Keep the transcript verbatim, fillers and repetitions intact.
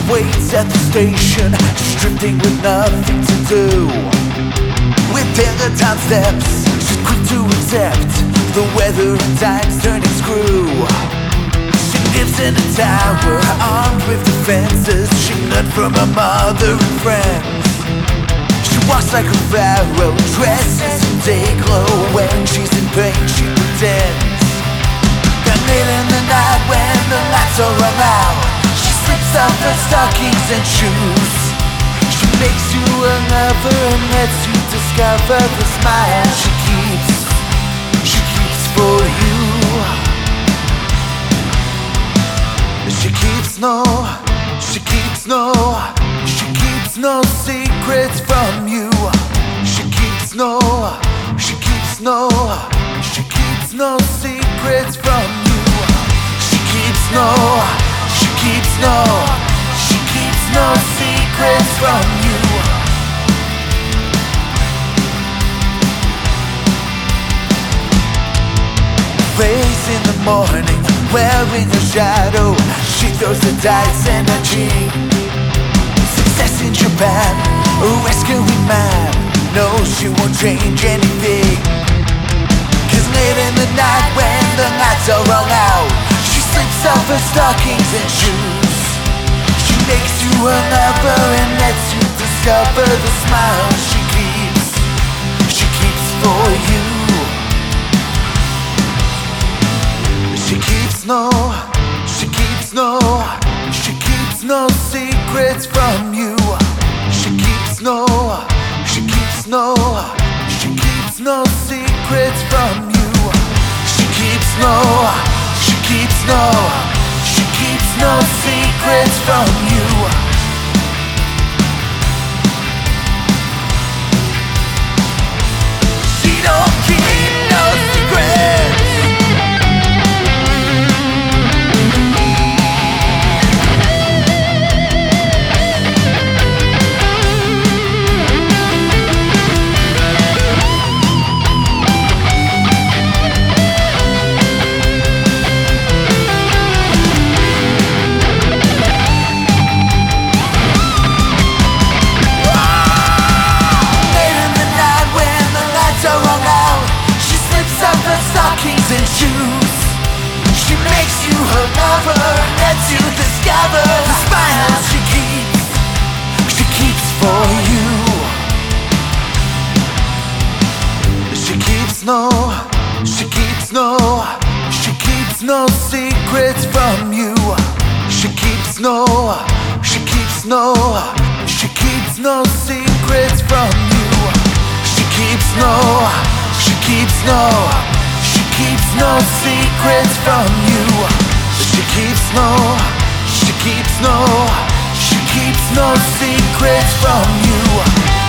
waits at the station, just drifting with nothing to do. With Peloton steps, she's quick to accept the weather and time's turning screw. She lives in a tower, armed with defenses. She learned from her mother and friends. She walks like a pharaoh, dresses in day glow. When she's in pain, she pretends. And late in the night, when the lights are run out, she slips off her stockings and shoes. She makes you a lover and lets you discover the smile she keeps, she keeps for you. She keeps no, she keeps no, she keeps no secrets from you. She keeps no, she keeps no, she keeps no secrets from you. She keeps no, she keeps no, she keeps no secrets from you. Face in the morning, wearing a shadow, she throws the dice energy. Success in Japan, a rescuing man, no, she won't change anything. Cause late in the night, when the lights are all out, she slips off her stockings and shoes. She makes you a lover and lets you discover the smile she keeps, she keeps for you. She keeps no, she keeps no, she keeps no secrets from you. She keeps no, she keeps no, she keeps no secrets from you. She keeps no, she keeps no, she keeps no secrets from you. She don't keep no secrets. Stockings and shoes. She makes you her lover, lets you discover the smile she keeps, she keeps for you. She keeps no, she keeps no, she keeps no secrets from you. She keeps no, she keeps no, she keeps no secrets from you. She keeps no, she keeps no, she keeps no secrets from you. She keeps no, she keeps no, she keeps no secrets from you.